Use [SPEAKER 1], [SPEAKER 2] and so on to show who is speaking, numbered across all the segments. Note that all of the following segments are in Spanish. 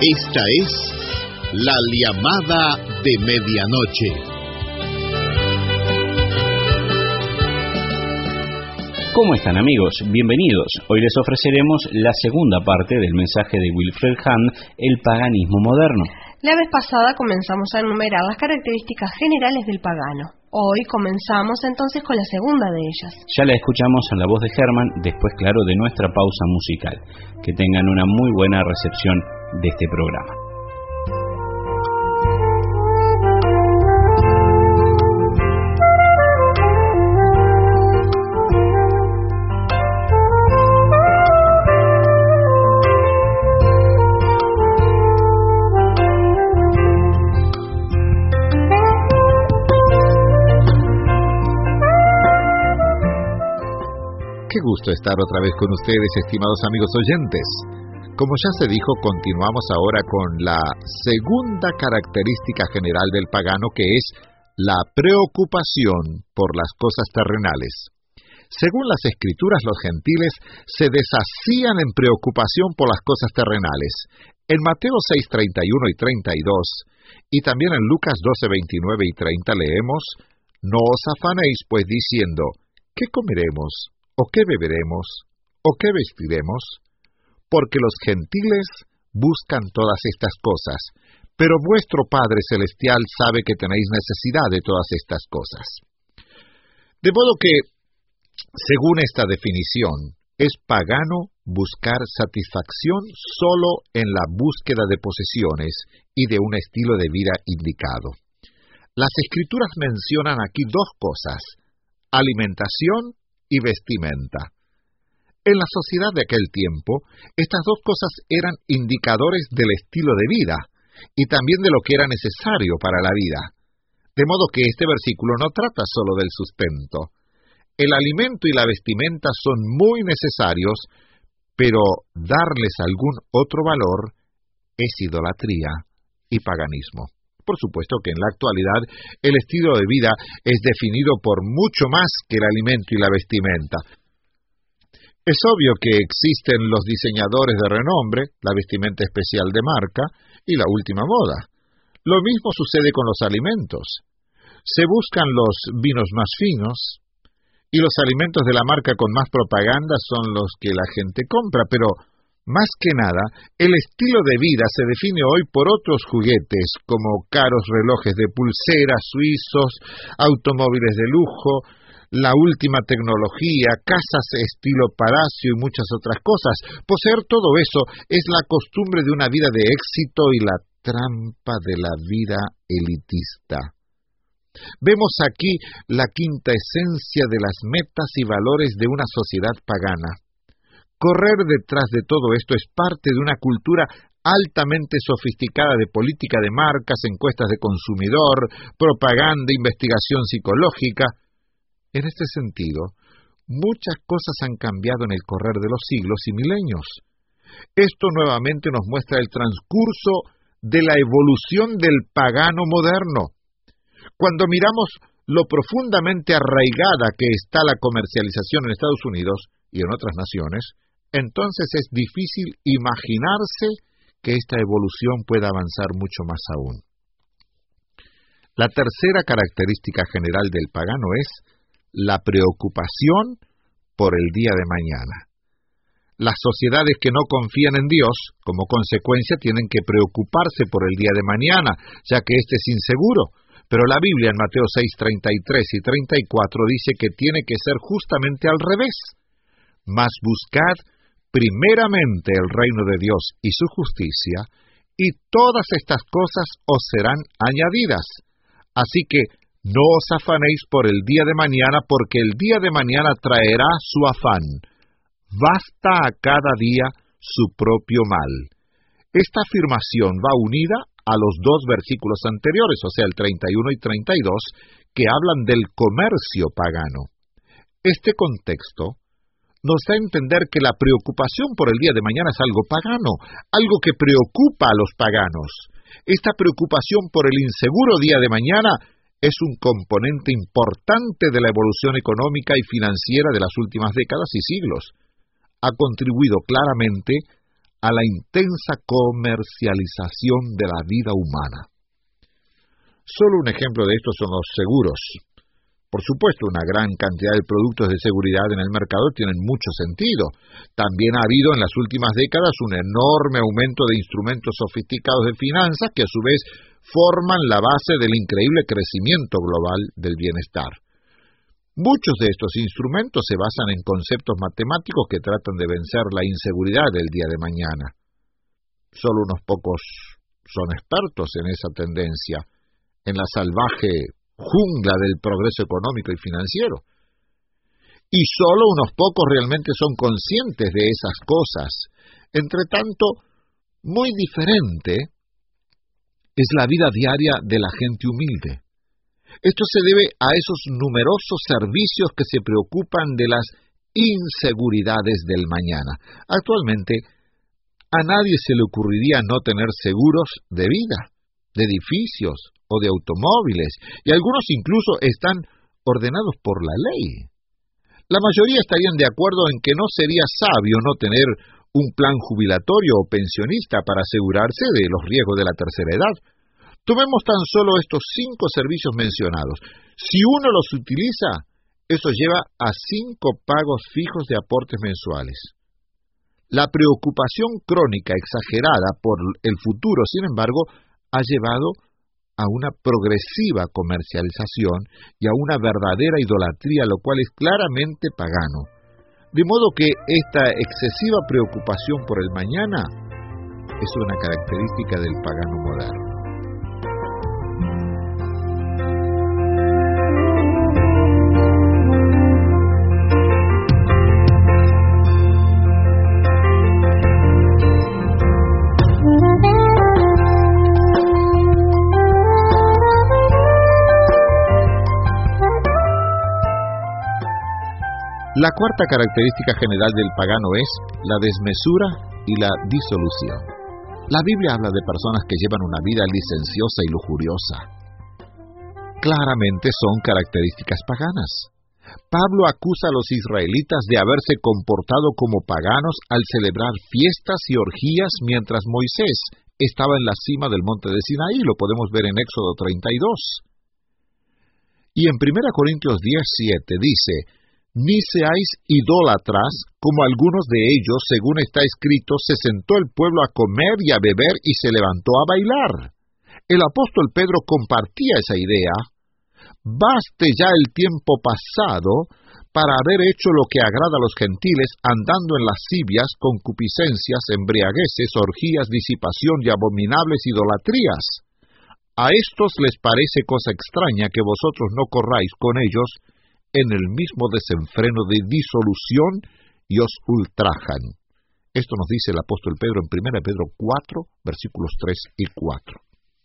[SPEAKER 1] Esta es La Llamada de Medianoche.
[SPEAKER 2] ¿Cómo están, amigos? Bienvenidos. Hoy les ofreceremos la segunda parte del mensaje de Wilfred Hahn, El paganismo moderno.
[SPEAKER 3] La vez pasada comenzamos a enumerar las características generales del pagano. Hoy comenzamos entonces con la segunda de ellas.
[SPEAKER 2] Ya la escuchamos en la voz de Herman, después, claro, de nuestra pausa musical. Que tengan una muy buena recepción de este programa.
[SPEAKER 4] Qué gusto estar otra vez con ustedes, estimados amigos oyentes. Como ya se dijo, continuamos ahora con la segunda característica general del pagano, que es la preocupación por las cosas terrenales. Según las Escrituras, los gentiles se deshacían en preocupación por las cosas terrenales. En Mateo 6, 31 y 32, y también en Lucas 12, 29 y 30 leemos: «No os afanéis, pues, diciendo, ¿qué comeremos? ¿O qué beberemos? ¿O qué vestiremos? Porque los gentiles buscan todas estas cosas, pero vuestro Padre Celestial sabe que tenéis necesidad de todas estas cosas». De modo que, según esta definición, es pagano buscar satisfacción solo en la búsqueda de posesiones y de un estilo de vida indicado. Las Escrituras mencionan aquí dos cosas: alimentación y vestimenta. En la sociedad de aquel tiempo, estas dos cosas eran indicadores del estilo de vida y también de lo que era necesario para la vida. De modo que este versículo no trata solo del sustento. El alimento y la vestimenta son muy necesarios, pero darles algún otro valor es idolatría y paganismo. Por supuesto que en la actualidad el estilo de vida es definido por mucho más que el alimento y la vestimenta. Es obvio que existen los diseñadores de renombre, la vestimenta especial de marca y la última moda. Lo mismo sucede con los alimentos. Se buscan los vinos más finos y los alimentos de la marca con más propaganda son los que la gente compra, pero más que nada, el estilo de vida se define hoy por otros juguetes, como caros relojes de pulsera suizos, automóviles de lujo, la última tecnología, casas estilo palacio y muchas otras cosas. Poseer todo eso es la costumbre de una vida de éxito y la trampa de la vida elitista. Vemos aquí la quinta esencia de las metas y valores de una sociedad pagana. Correr detrás de todo esto es parte de una cultura altamente sofisticada de política de marcas, encuestas de consumidor, propaganda, investigación psicológica. En este sentido, muchas cosas han cambiado en el correr de los siglos y milenios. Esto nuevamente nos muestra el transcurso de la evolución del pagano moderno. Cuando miramos lo profundamente arraigada que está la comercialización en Estados Unidos y en otras naciones, entonces es difícil imaginarse que esta evolución pueda avanzar mucho más aún. La tercera característica general del pagano es la preocupación por el día de mañana. Las sociedades que no confían en Dios, como consecuencia, tienen que preocuparse por el día de mañana, ya que éste es inseguro. Pero la Biblia en Mateo 6, 33 y 34 dice que tiene que ser justamente al revés. Mas buscad primeramente el reino de Dios y su justicia, y todas estas cosas os serán añadidas. Así que no os afanéis por el día de mañana, porque el día de mañana traerá su afán. Basta a cada día su propio mal. Esta afirmación va unida a los dos versículos anteriores, o sea, el 31 y 32, que hablan del comercio pagano. Este contexto nos da a entender que la preocupación por el día de mañana es algo pagano, algo que preocupa a los paganos. Esta preocupación por el inseguro día de mañana es un componente importante de la evolución económica y financiera de las últimas décadas y siglos. Ha contribuido claramente a la intensa comercialización de la vida humana. Solo un ejemplo de esto son los seguros. Por supuesto, una gran cantidad de productos de seguridad en el mercado tienen mucho sentido. También ha habido en las últimas décadas un enorme aumento de instrumentos sofisticados de finanzas que a su vez forman la base del increíble crecimiento global del bienestar. Muchos de estos instrumentos se basan en conceptos matemáticos que tratan de vencer la inseguridad del día de mañana. Solo unos pocos son expertos en esa tendencia, en la salvaje jungla del progreso económico y financiero. Y solo unos pocos realmente son conscientes de esas cosas. Entre tanto, muy diferente es la vida diaria de la gente humilde. Esto se debe a esos numerosos servicios que se preocupan de las inseguridades del mañana. Actualmente, a nadie se le ocurriría no tener seguros de vida, de edificios o de automóviles, y algunos incluso están ordenados por la ley. La mayoría estarían de acuerdo en que no sería sabio no tener un plan jubilatorio o pensionista para asegurarse de los riesgos de la tercera edad. Tomemos tan solo estos 5 servicios mencionados. Si uno los utiliza, eso lleva a 5 pagos fijos de aportes mensuales. La preocupación crónica exagerada por el futuro, sin embargo, ha llevado a una progresiva comercialización y a una verdadera idolatría, lo cual es claramente pagano. De modo que esta excesiva preocupación por el mañana es una característica del pagano moderno. La cuarta característica general del pagano es la desmesura y la disolución. La Biblia habla de personas que llevan una vida licenciosa y lujuriosa. Claramente son características paganas. Pablo acusa a los israelitas de haberse comportado como paganos al celebrar fiestas y orgías mientras Moisés estaba en la cima del monte de Sinaí. Lo podemos ver en Éxodo 32. Y en 1 Corintios 10:7 dice: «Ni seáis idólatras, como algunos de ellos, según está escrito, se sentó el pueblo a comer y a beber y se levantó a bailar». El apóstol Pedro compartía esa idea. Baste ya el tiempo pasado para haber hecho lo que agrada a los gentiles, andando en lascivias, concupiscencias, embriagueces, orgías, disipación y abominables idolatrías. A estos les parece cosa extraña que vosotros no corráis con ellos en el mismo desenfreno de disolución y os ultrajan. Esto nos dice el apóstol Pedro en 1 Pedro 4, versículos 3 y 4.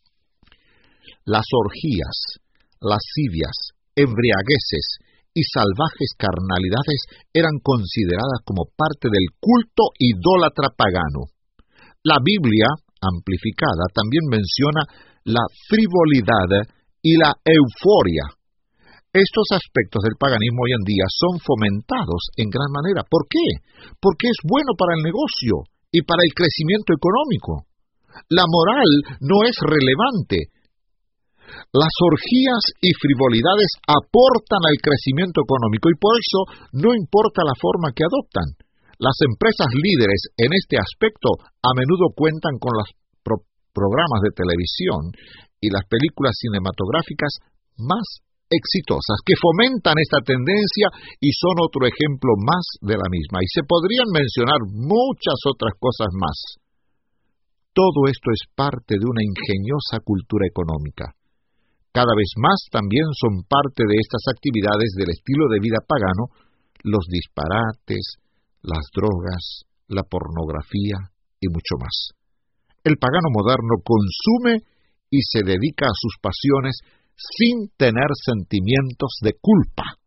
[SPEAKER 4] Las orgías, lascivias, embriagueces y salvajes carnalidades eran consideradas como parte del culto idólatra pagano. La Biblia, amplificada, también menciona la frivolidad y la euforia. Estos aspectos del paganismo hoy en día son fomentados en gran manera. ¿Por qué? Porque es bueno para el negocio y para el crecimiento económico. La moral no es relevante. Las orgías y frivolidades aportan al crecimiento económico y por eso no importa la forma que adoptan. Las empresas líderes en este aspecto a menudo cuentan con los programas de televisión y las películas cinematográficas más exitosas que fomentan esta tendencia y son otro ejemplo más de la misma. Y se podrían mencionar muchas otras cosas más. Todo esto es parte de una ingeniosa cultura económica. Cada vez más también son parte de estas actividades del estilo de vida pagano los disparates, las drogas, la pornografía y mucho más. El pagano moderno consume y se dedica a sus pasiones sin tener sentimientos de culpa.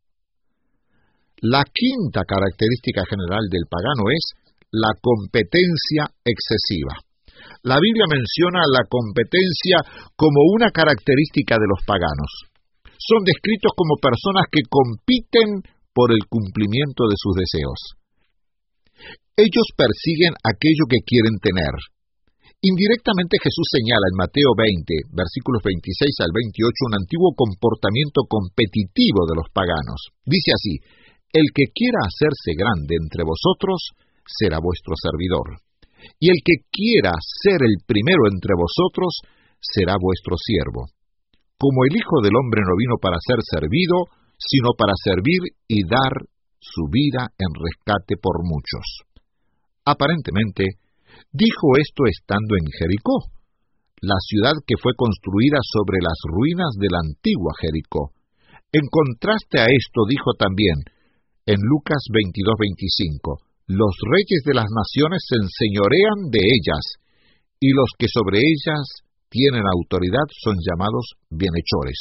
[SPEAKER 4] La quinta característica general del pagano es la competencia excesiva. La Biblia menciona la competencia como una característica de los paganos. Son descritos como personas que compiten por el cumplimiento de sus deseos. Ellos persiguen aquello que quieren tener. Indirectamente Jesús señala en Mateo 20, versículos 26 al 28, un antiguo comportamiento competitivo de los paganos. Dice así: el que quiera hacerse grande entre vosotros será vuestro servidor, y el que quiera ser el primero entre vosotros será vuestro siervo. Como el Hijo del Hombre no vino para ser servido, sino para servir y dar su vida en rescate por muchos. Aparentemente, dijo esto estando en Jericó, la ciudad que fue construida sobre las ruinas de la antigua Jericó. En contraste a esto dijo también, en Lucas 22:25, los reyes de las naciones se enseñorean de ellas, y los que sobre ellas tienen autoridad son llamados bienhechores.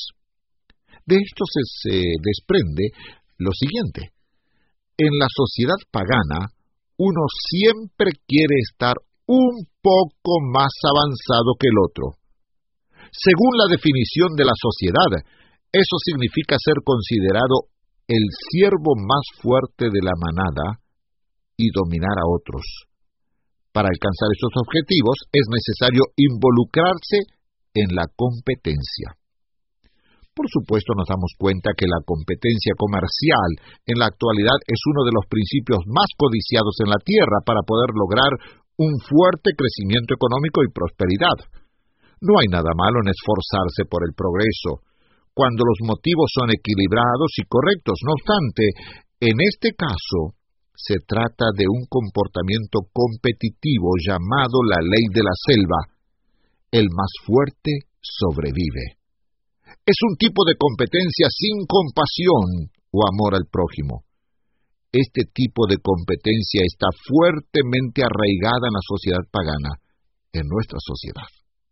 [SPEAKER 4] De esto se desprende lo siguiente: en la sociedad pagana, uno siempre quiere estar un poco más avanzado que el otro. Según la definición de la sociedad, eso significa ser considerado el siervo más fuerte de la manada y dominar a otros. Para alcanzar estos objetivos es necesario involucrarse en la competencia. Por supuesto, nos damos cuenta que la competencia comercial en la actualidad es uno de los principios más codiciados en la tierra para poder lograr un fuerte crecimiento económico y prosperidad. No hay nada malo en esforzarse por el progreso, cuando los motivos son equilibrados y correctos. No obstante, en este caso, se trata de un comportamiento competitivo llamado la ley de la selva. El más fuerte sobrevive. Es un tipo de competencia sin compasión o amor al prójimo. Este tipo de competencia está fuertemente arraigada en la sociedad pagana, en nuestra sociedad.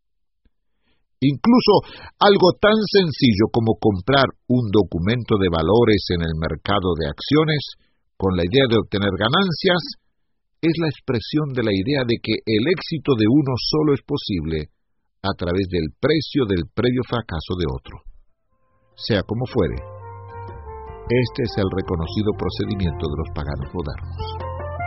[SPEAKER 4] Incluso algo tan sencillo como comprar un documento de valores en el mercado de acciones, con la idea de obtener ganancias, es la expresión de la idea de que el éxito de uno solo es posible a través del precio del previo fracaso de otro. Sea como fuere, este es el reconocido procedimiento de los paganos modernos.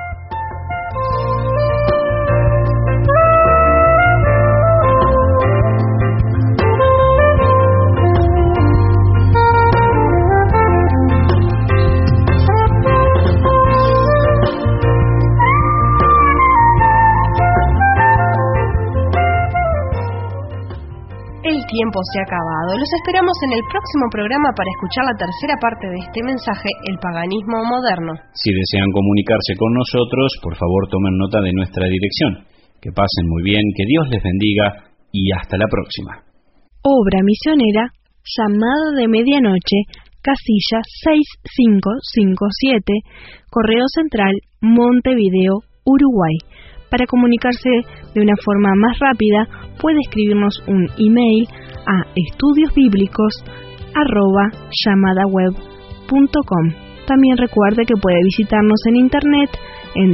[SPEAKER 3] El tiempo se ha acabado. Los esperamos en el próximo programa para escuchar la tercera parte de este mensaje, El paganismo moderno.
[SPEAKER 2] Si desean comunicarse con nosotros, por favor tomen nota de nuestra dirección. Que pasen muy bien, que Dios les bendiga y hasta la próxima.
[SPEAKER 5] Obra misionera, Llamada de Medianoche, casilla 6557, Correo Central, Montevideo, Uruguay. Para comunicarse de una forma más rápida, puede escribirnos un email a estudiosbiblicos@llamadaweb.com. También recuerde que puede visitarnos en internet en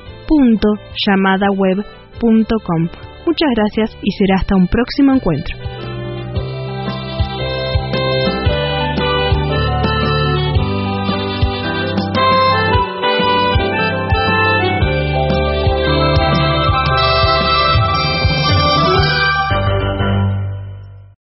[SPEAKER 5] www.llamadaweb.com. Muchas gracias y será hasta un próximo encuentro.